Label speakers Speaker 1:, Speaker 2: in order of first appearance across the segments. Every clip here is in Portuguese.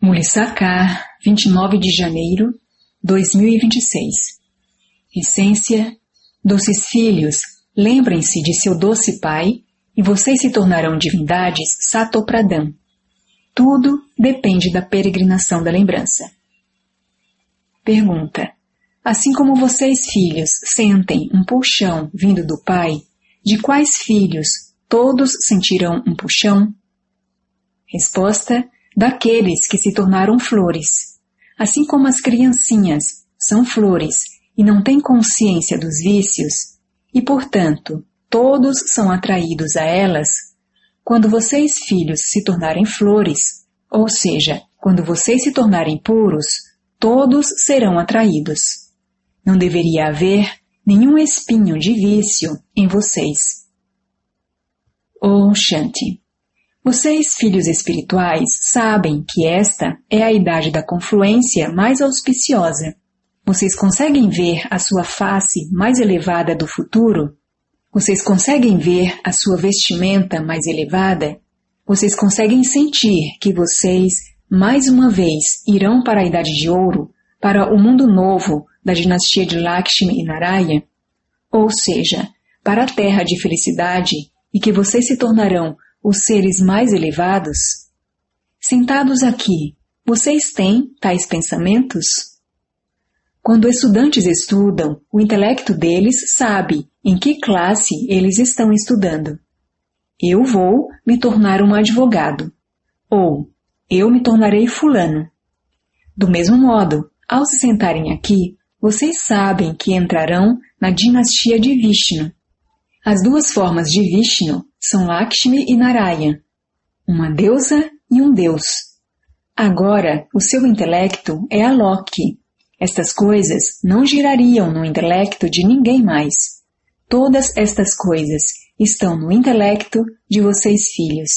Speaker 1: Mulissacar, 29 de janeiro, 2026. Essência: doces filhos, lembrem-se de seu doce pai e vocês se tornarão divindades Satopradam. Tudo depende da peregrinação da lembrança. Pergunta: assim como vocês filhos sentem um puxão vindo do pai, de quais filhos todos sentirão um puxão? Resposta: daqueles que se tornaram flores. Assim como as criancinhas são flores e não têm consciência dos vícios, e, portanto, todos são atraídos a elas, quando vocês, filhos, se tornarem flores, ou seja, quando vocês se tornarem puros, todos serão atraídos. Não deveria haver nenhum espinho de vício em vocês. Om Shanti. Vocês, filhos espirituais, sabem que esta é a idade da confluência mais auspiciosa. Vocês conseguem ver a sua face mais elevada do futuro? Vocês conseguem ver a sua vestimenta mais elevada? Vocês conseguem sentir que vocês, mais uma vez, irão para a Idade de Ouro, para o mundo novo da dinastia de Lakshmi e Narayana? Ou seja, para a terra de felicidade, e que vocês se tornarão os seres mais elevados? Sentados aqui, vocês têm tais pensamentos? Quando estudantes estudam, o intelecto deles sabe em que classe eles estão estudando. Eu vou me tornar um advogado. Ou, eu me tornarei fulano. Do mesmo modo, ao se sentarem aqui, vocês sabem que entrarão na dinastia de Vishnu. As duas formas de Vishnu são Lakshmi e Narayana, uma deusa e um deus. Agora, o seu intelecto é Alok. Estas coisas não girariam no intelecto de ninguém mais. Todas estas coisas estão no intelecto de vocês, filhos.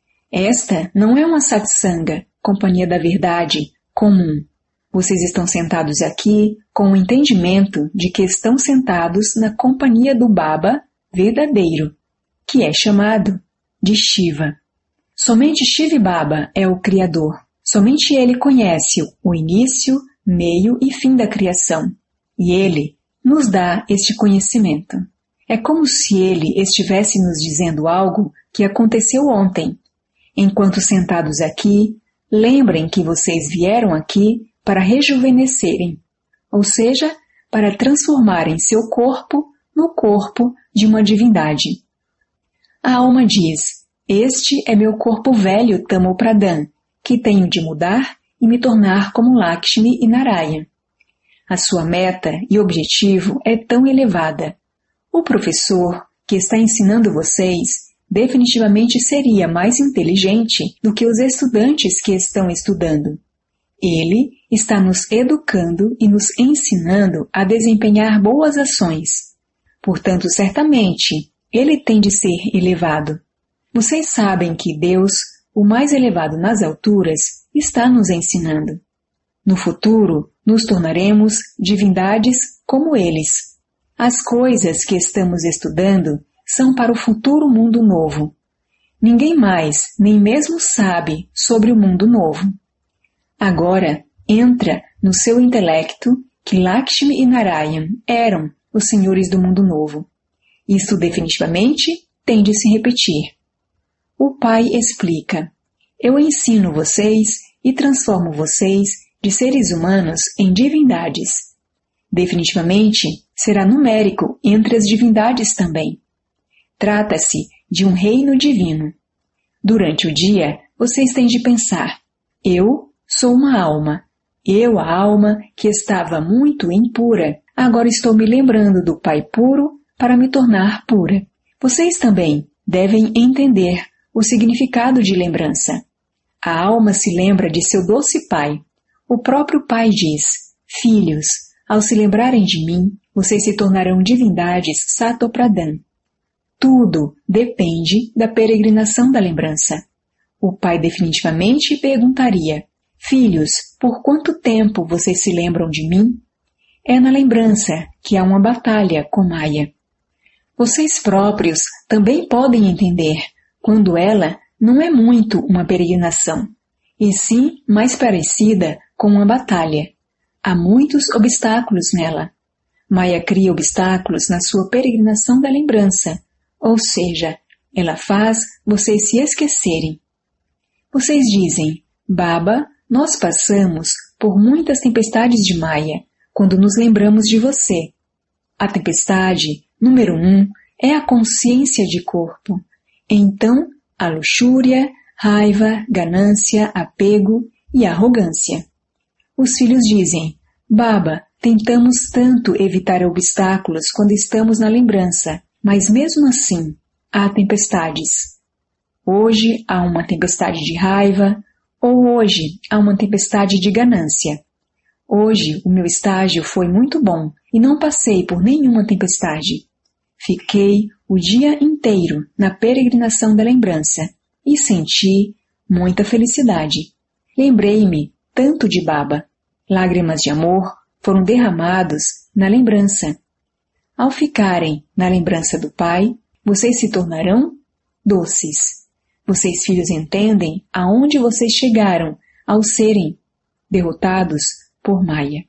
Speaker 1: Esta não é uma satsanga, companhia da verdade, comum. Vocês estão sentados aqui com o entendimento de que estão sentados na companhia do Baba verdadeiro, que é chamado de Shiva. Somente Shiva Baba é o Criador. Somente Ele conhece o início, meio e fim da criação. E Ele nos dá este conhecimento. É como se Ele estivesse nos dizendo algo que aconteceu ontem. Enquanto sentados aqui, lembrem que vocês vieram aqui para rejuvenescerem, ou seja, para transformarem seu corpo no corpo de uma divindade. A alma diz: este é meu corpo velho Tamopradam, que tenho de mudar e me tornar como Lakshmi e Narayana. A sua meta e objetivo é tão elevada. O professor que está ensinando vocês definitivamente seria mais inteligente do que os estudantes que estão estudando. Ele está nos educando e nos ensinando a desempenhar boas ações. Portanto, certamente, ele tem de ser elevado. Vocês sabem que Deus, o mais elevado nas alturas, está nos ensinando. No futuro, nos tornaremos divindades como eles. As coisas que estamos estudando são para o futuro mundo novo. Ninguém mais, nem mesmo sabe sobre o mundo novo. Agora, entra no seu intelecto que Lakshmi e Narayana eram os senhores do mundo novo. Isto definitivamente tem de se repetir. O Pai explica: eu ensino vocês e transformo vocês de seres humanos em divindades. Definitivamente será numérico entre as divindades também. Trata-se de um reino divino. Durante o dia, vocês têm de pensar: eu sou uma alma. Eu, a alma que estava muito impura, agora estou me lembrando do Pai puro para me tornar pura. Vocês também devem entender o significado de lembrança. A alma se lembra de seu doce Pai. O próprio Pai diz: filhos, ao se lembrarem de mim, vocês se tornarão divindades Satopradam. Tudo depende da peregrinação da lembrança. O Pai definitivamente perguntaria: filhos, por quanto tempo vocês se lembram de mim? É na lembrança que há uma batalha com Maya. Vocês próprios também podem entender quando ela não é muito uma peregrinação. e sim mais parecida com uma batalha. Há muitos obstáculos nela. Maya cria obstáculos na sua peregrinação da lembrança, ou seja, ela faz vocês se esquecerem. Vocês dizem, Baba, nós passamos por muitas tempestades de Maya quando nos lembramos de você. A tempestade, número 1, é a consciência de corpo. Então, a luxúria, raiva, ganância, apego e arrogância. Os filhos dizem, Baba, tentamos tanto evitar obstáculos quando estamos na lembrança, mas mesmo assim, há tempestades. Hoje há uma tempestade de raiva, ou hoje há uma tempestade de ganância. Hoje o meu estágio foi muito bom e não passei por nenhuma tempestade. Fiquei o dia inteiro na peregrinação da lembrança e senti muita felicidade. Lembrei-me tanto de Baba. Lágrimas de amor foram derramados na lembrança. Ao ficarem na lembrança do Pai, vocês se tornarão doces. Vocês, filhos, entendem aonde vocês chegaram ao serem derrotados por Maya.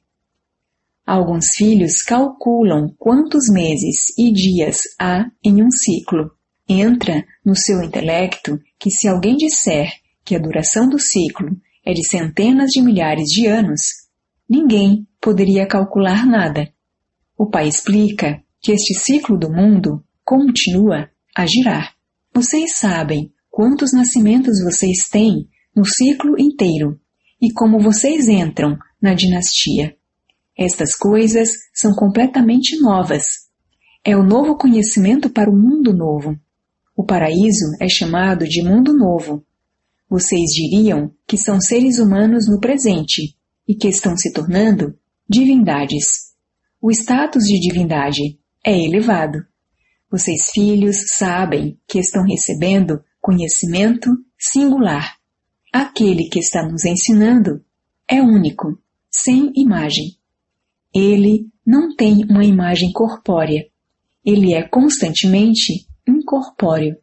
Speaker 1: Alguns filhos calculam quantos meses e dias há em um ciclo. Entra no seu intelecto que se alguém disser que a duração do ciclo é de centenas de milhares de anos, ninguém poderia calcular nada. O Pai explica que este ciclo do mundo continua a girar. Vocês sabem quantos nascimentos vocês têm no ciclo inteiro e como vocês entram na dinastia. Estas coisas são completamente novas. É o novo conhecimento para o mundo novo. O paraíso é chamado de mundo novo. Vocês diriam que são seres humanos no presente e que estão se tornando divindades. O status de divindade é elevado. Vocês, filhos, sabem que estão recebendo conhecimento singular. Aquele que está nos ensinando é único, sem imagem. Ele não tem uma imagem corpórea. Ele é constantemente incorpóreo.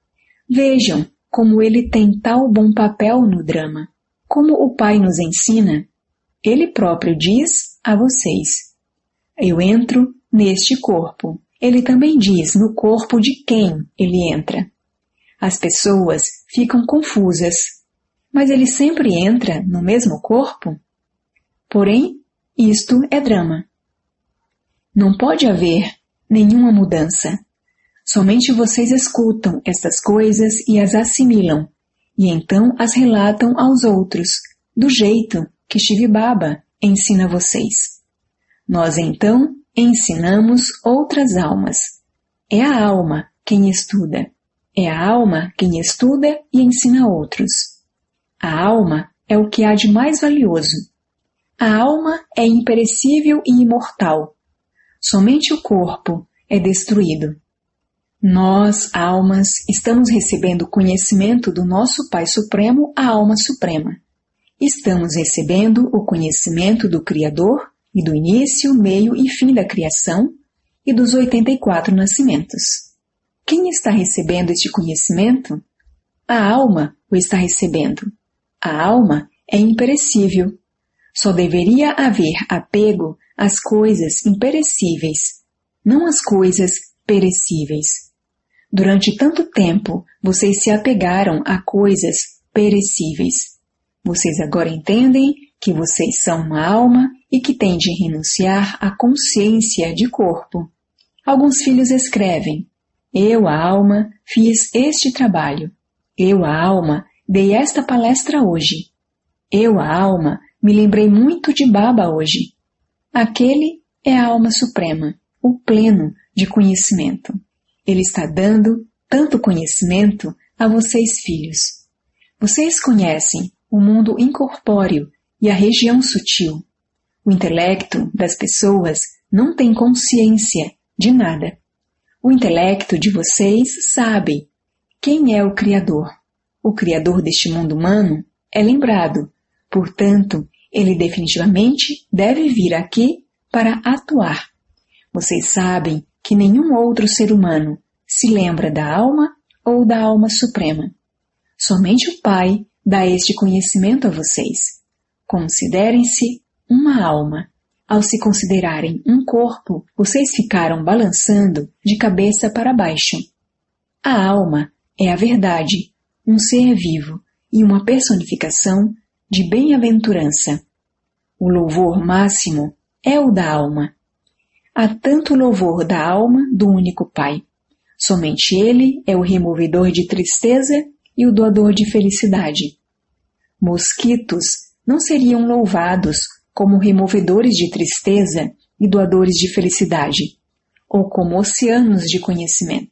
Speaker 1: Vejam como ele tem tal bom papel no drama. Como o Pai nos ensina, ele próprio diz a vocês, eu entro neste corpo. Ele também diz no corpo de quem ele entra. As pessoas ficam confusas, mas ele sempre entra no mesmo corpo? Porém, isto é drama. Não pode haver nenhuma mudança. Somente vocês escutam estas coisas e as assimilam, e então as relatam aos outros, do jeito que Shiv Baba ensina vocês. Nós então ensinamos outras almas. É a alma quem estuda. É a alma quem estuda e ensina outros. A alma é o que há de mais valioso. A alma é imperecível e imortal. Somente o corpo é destruído. Nós, almas, estamos recebendo conhecimento do nosso Pai Supremo, a Alma Suprema. Estamos recebendo o conhecimento do Criador e do início, meio e fim da criação e dos 84 nascimentos. Quem está recebendo este conhecimento? A alma o está recebendo. A alma é imperecível. Só deveria haver apego às coisas imperecíveis, não às coisas perecíveis. Durante tanto tempo, vocês se apegaram a coisas perecíveis. Vocês agora entendem que vocês são uma alma e que têm de renunciar à consciência de corpo. Alguns filhos escrevem, eu, a alma, fiz este trabalho. Eu, a alma, dei esta palestra hoje. Eu, a alma, me lembrei muito de Baba hoje. Aquele é a alma suprema, o pleno de conhecimento. Ele está dando tanto conhecimento a vocês, filhos. Vocês conhecem o mundo incorpóreo e a região sutil. O intelecto das pessoas não tem consciência de nada. O intelecto de vocês sabe quem é o Criador. O Criador deste mundo humano é lembrado, portanto, ele definitivamente deve vir aqui para atuar. Vocês sabem que nenhum outro ser humano se lembra da alma ou da alma suprema. Somente o Pai dá este conhecimento a vocês. Considerem-se uma alma. Ao se considerarem um corpo, vocês ficaram balançando de cabeça para baixo. A alma é a verdade, um ser vivo e uma personificação de bem-aventurança. O louvor máximo é o da alma. Há tanto louvor da alma do único Pai. Somente Ele é o removedor de tristeza e o doador de felicidade. Mosquitos não seriam louvados como removedores de tristeza e doadores de felicidade, ou como oceanos de conhecimento.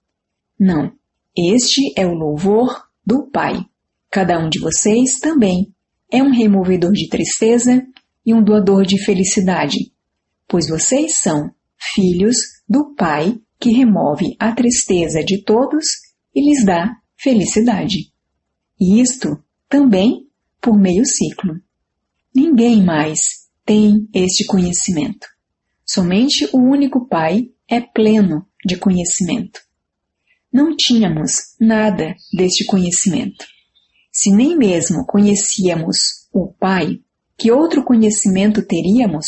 Speaker 1: Não, este é o louvor do Pai. Cada um de vocês também é um removedor de tristeza e um doador de felicidade, pois vocês são filhos do Pai que remove a tristeza de todos e lhes dá felicidade. E isto também por meio ciclo. Ninguém mais tem este conhecimento. Somente o único Pai é pleno de conhecimento. Não tínhamos nada deste conhecimento. Se nem mesmo conhecíamos o Pai, que outro conhecimento teríamos?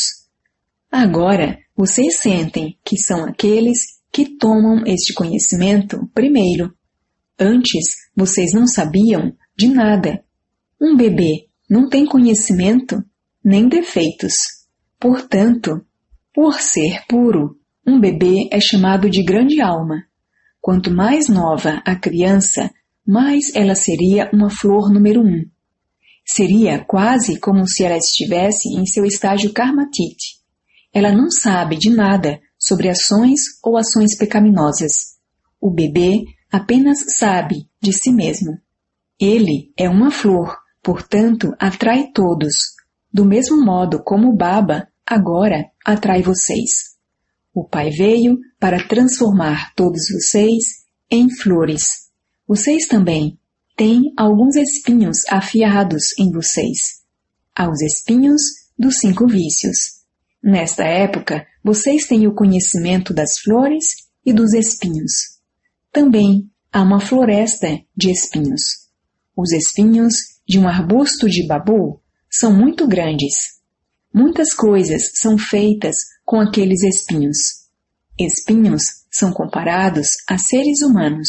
Speaker 1: Agora, vocês sentem que são aqueles que tomam este conhecimento primeiro. Antes, vocês não sabiam de nada. Um bebê não tem conhecimento nem defeitos. Portanto, por ser puro, um bebê é chamado de grande alma. Quanto mais nova a criança, mais ela seria uma flor número 1. Seria quase como se ela estivesse em seu estágio karmatite. Ela não sabe de nada sobre ações ou ações pecaminosas. O bebê apenas sabe de si mesmo. Ele é uma flor, portanto atrai todos, do mesmo modo como o Baba agora atrai vocês. O Pai veio para transformar todos vocês em flores. Vocês também têm alguns espinhos afiados em vocês. Há os espinhos dos 5 vícios. Nesta época, vocês têm o conhecimento das flores e dos espinhos. Também há uma floresta de espinhos. Os espinhos de um arbusto de babu são muito grandes. Muitas coisas são feitas com aqueles espinhos. Espinhos são comparados a seres humanos.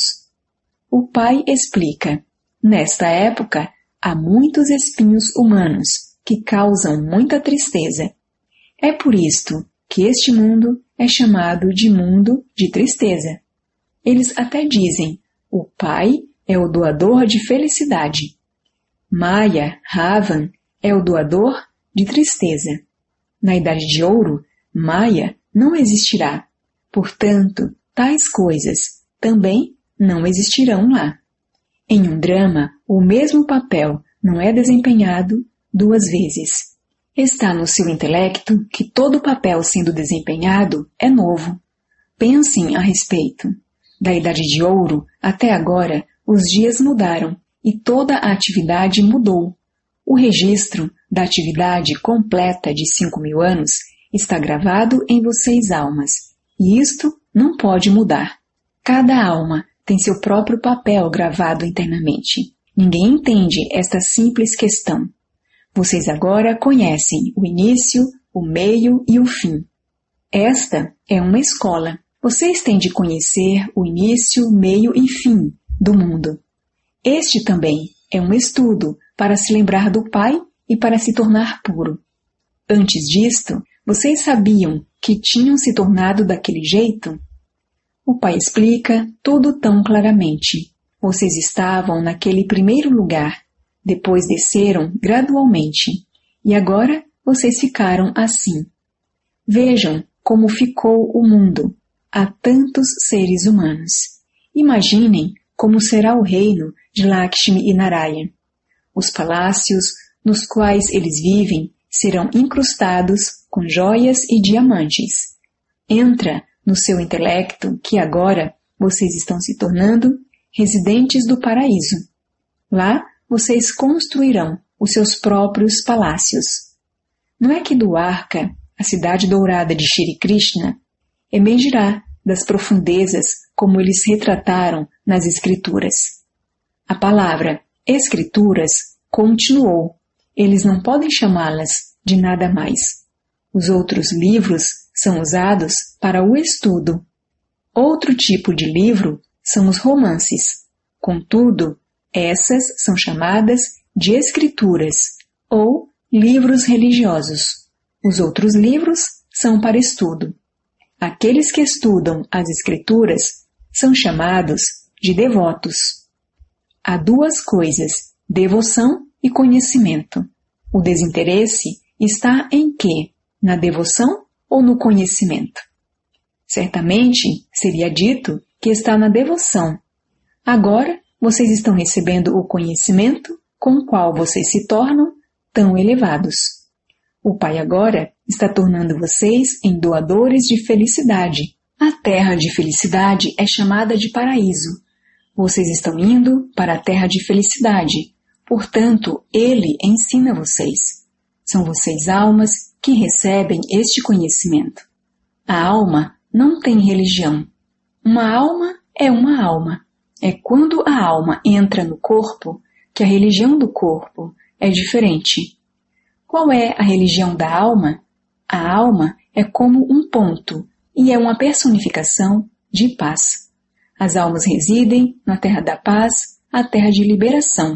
Speaker 1: O Pai explica: nesta época há muitos espinhos humanos que causam muita tristeza. É por isto que este mundo é chamado de mundo de tristeza. Eles até dizem: o Pai é o doador de felicidade. Maya, Ravan, é o doador de tristeza. Na Idade de Ouro, Maya não existirá. Portanto, tais coisas também não existirão lá. Em um drama, o mesmo papel não é desempenhado 2 vezes. Está no seu intelecto que todo papel sendo desempenhado é novo. Pensem a respeito. Da Idade de Ouro até agora, os dias mudaram e toda a atividade mudou. O registro da atividade completa de 5.000 anos está gravado em vocês almas, e isto não pode mudar. Cada alma tem seu próprio papel gravado internamente. Ninguém entende esta simples questão. Vocês agora conhecem o início, o meio e o fim. Esta é uma escola. Vocês têm de conhecer o início, meio e fim do mundo. Este também é um estudo para se lembrar do Pai e para se tornar puro. Antes disto, vocês sabiam que tinham se tornado daquele jeito? O Pai explica tudo tão claramente. Vocês estavam naquele primeiro lugar, depois desceram gradualmente, e agora vocês ficaram assim. Vejam como ficou o mundo. Há tantos seres humanos. Imaginem como será o reino de Lakshmi e Narayana. Os palácios nos quais eles vivem serão incrustados com joias e diamantes. Entra no seu intelecto que agora vocês estão se tornando residentes do paraíso. Lá vocês construirão os seus próprios palácios. Não é que Dwarka, a cidade dourada de Shri Krishna, emergirá das profundezas como eles retrataram nas escrituras. A palavra Escrituras continuou. Eles não podem chamá-las de nada mais. Os outros livros são usados para o estudo. Outro tipo de livro são os romances. Contudo, essas são chamadas de escrituras ou livros religiosos. Os outros livros são para estudo. Aqueles que estudam as escrituras são chamados de devotos. Há duas coisas, devoção e conhecimento. O desinteresse está em quê? Na devoção ou no conhecimento? Certamente seria dito que está na devoção. Agora vocês estão recebendo o conhecimento com o qual vocês se tornam tão elevados. O Pai agora está tornando vocês em doadores de felicidade. A terra de felicidade é chamada de paraíso. Vocês estão indo para a terra de felicidade. Portanto, Ele ensina vocês. São vocês almas que recebem este conhecimento. A alma não tem religião. Uma alma é uma alma. É quando a alma entra no corpo que a religião do corpo é diferente. Qual é a religião da alma? A alma é como um ponto e é uma personificação de paz. As almas residem na terra da paz, a terra de liberação.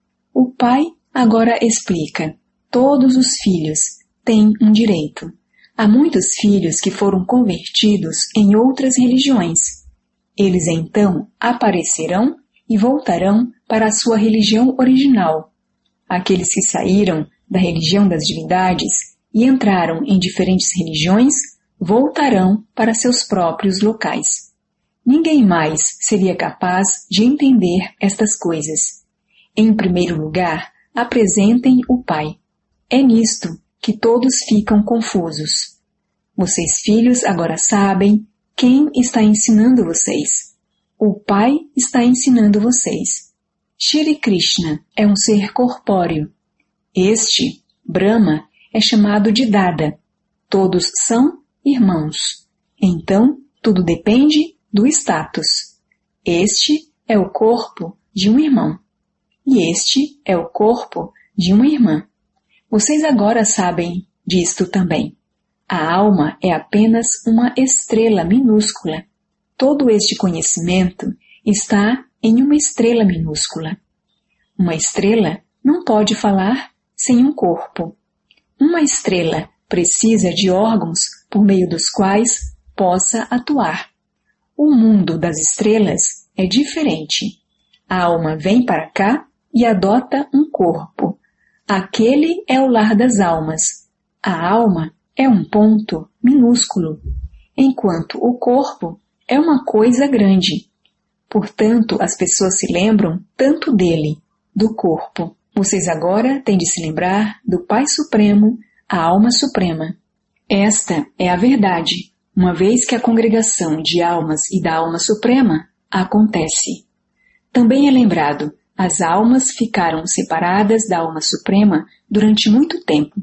Speaker 1: O Pai agora explica. Todos os filhos têm um direito. Há muitos filhos que foram convertidos em outras religiões. Eles então aparecerão e voltarão para a sua religião original. Aqueles que saíram da religião das divindades e entraram em diferentes religiões voltarão para seus próprios locais. Ninguém mais seria capaz de entender estas coisas. Em primeiro lugar, apresentem o Pai. É nisto que todos ficam confusos. Vocês, filhos, agora sabem quem está ensinando vocês. O Pai está ensinando vocês. Shri Krishna é um ser corpóreo. Este, Brahma, é chamado de Dada. Todos são irmãos. Então, tudo depende do status. Este é o corpo de um irmão. E este é o corpo de uma irmã. Vocês agora sabem disto também. A alma é apenas uma estrela minúscula. Todo este conhecimento está em uma estrela minúscula. Uma estrela não pode falar sem um corpo. Uma estrela precisa de órgãos por meio dos quais possa atuar. O mundo das estrelas é diferente. A alma vem para cá e adota um corpo. Aquele é o lar das almas. A alma é um ponto minúsculo, enquanto o corpo é uma coisa grande. Portanto, as pessoas se lembram tanto dele, do corpo. Vocês agora têm de se lembrar do Pai Supremo, a Alma Suprema. Esta é a verdade, uma vez que a congregação de almas e da Alma Suprema acontece. Também é lembrado, as almas ficaram separadas da Alma Suprema durante muito tempo.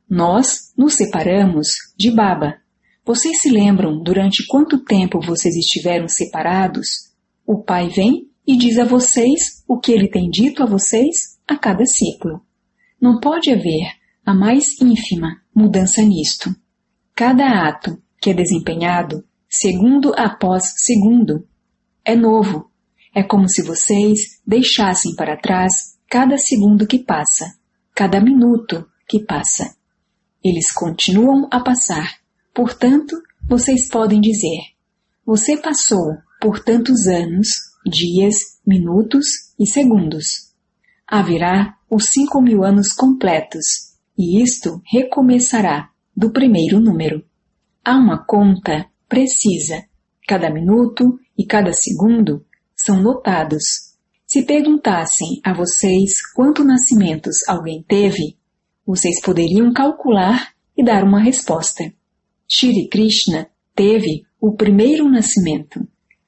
Speaker 1: Nós nos separamos de Baba. Vocês se lembram durante quanto tempo vocês estiveram separados? O Pai vem e diz a vocês o que ele tem dito a vocês a cada ciclo. Não pode haver a mais ínfima mudança nisto. Cada ato que é desempenhado, segundo após segundo, é novo. É como se vocês deixassem para trás cada segundo que passa, cada minuto que passa. Eles continuam a passar. Portanto, vocês podem dizer: você passou por tantos anos, dias, minutos e segundos. Haverá os 5.000 anos completos, e isto recomeçará do primeiro número. Há uma conta precisa. Cada minuto e cada segundo são notados. Se perguntassem a vocês quantos nascimentos alguém teve, vocês poderiam calcular e dar uma resposta. Shri Krishna teve o primeiro nascimento.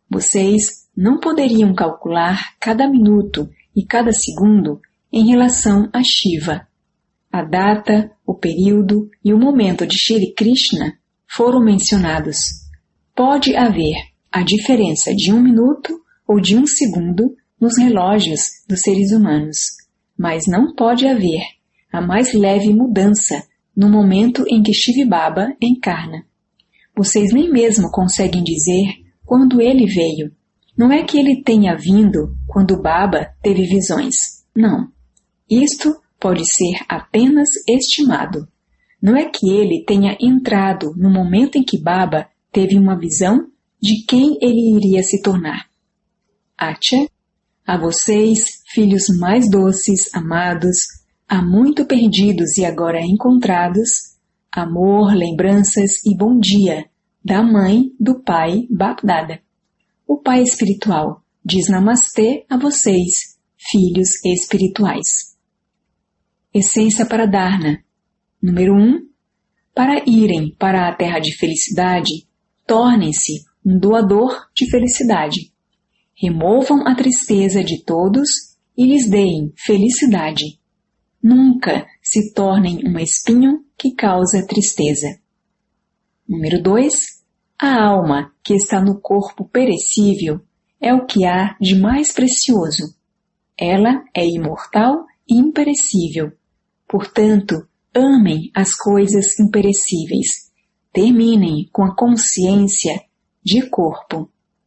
Speaker 1: Vocês não poderiam calcular cada minuto e cada segundo em relação a Shiva. A data, o período e o momento de Shri Krishna foram mencionados. Pode haver a diferença de 1 minuto ou de 1 segundo nos relógios dos seres humanos, mas não pode haver a mais leve mudança no momento em que Shiv Baba encarna. Vocês nem mesmo conseguem dizer quando ele veio. Não é que ele tenha vindo quando Baba teve visões. Não. Isto pode ser apenas estimado. Não é que ele tenha entrado no momento em que Baba teve uma visão de quem ele iria se tornar. Acha, a vocês, filhos mais doces, amados, há muito perdidos e agora encontrados, amor, lembranças e bom dia da mãe do pai Bapdada. O pai espiritual diz namastê a vocês, filhos espirituais. Essência para Dharna. Número 1. Para irem para a terra de felicidade, tornem-se um doador de felicidade. Removam a tristeza de todos e lhes deem felicidade. Nunca se tornem um espinho que causa tristeza. Número 2. A alma que está no corpo perecível é o que há de mais precioso. Ela é imortal e imperecível. Portanto, amem as coisas imperecíveis. Terminem com a consciência de corpo.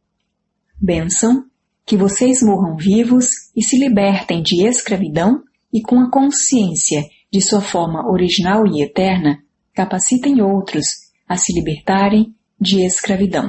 Speaker 1: Bênção, que vocês morram vivos e se libertem de escravidão e com a consciência de sua forma original e eterna, capacitem outros a se libertarem de escravidão.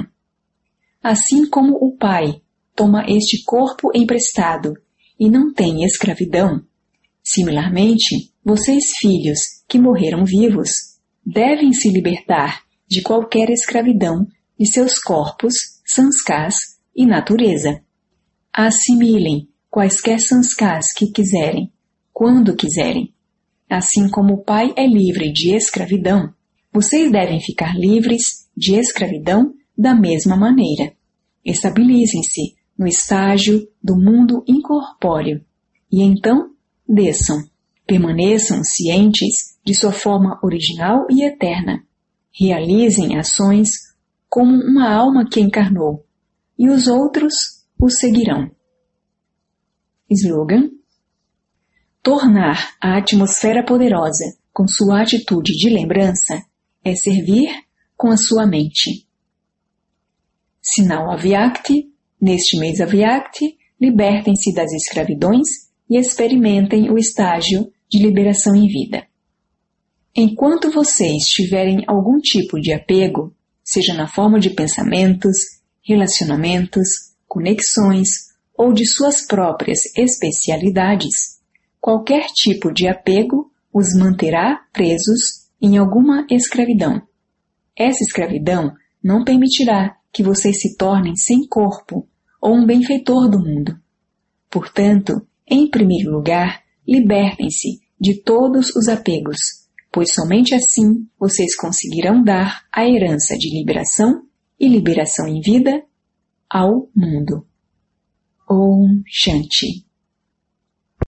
Speaker 1: Assim como o Pai toma este corpo emprestado e não tem escravidão, similarmente, vocês filhos que morreram vivos devem se libertar de qualquer escravidão de seus corpos, sanskars e natureza. Assimilem quaisquer sanskars que quiserem, quando quiserem. Assim como o Pai é livre de escravidão, vocês devem ficar livres de escravidão da mesma maneira. Estabilizem-se no estágio do mundo incorpóreo e então desçam. Permaneçam cientes de sua forma original e eterna. Realizem ações como uma alma que encarnou e os outros o seguirão. Slogan: tornar a atmosfera poderosa com sua atitude de lembrança é servir com a sua mente. Sinal Avyakti: neste mês Avyakti, libertem-se das escravidões e experimentem o estágio de liberação em vida. Enquanto vocês tiverem algum tipo de apego, seja na forma de pensamentos, relacionamentos, conexões ou de suas próprias especialidades, qualquer tipo de apego os manterá presos em alguma escravidão. Essa escravidão não permitirá que vocês se tornem sem corpo ou um benfeitor do mundo. Portanto, em primeiro lugar, libertem-se de todos os apegos, pois somente assim vocês conseguirão dar a herança de liberação e liberação em vida ao mundo. Om Shanti.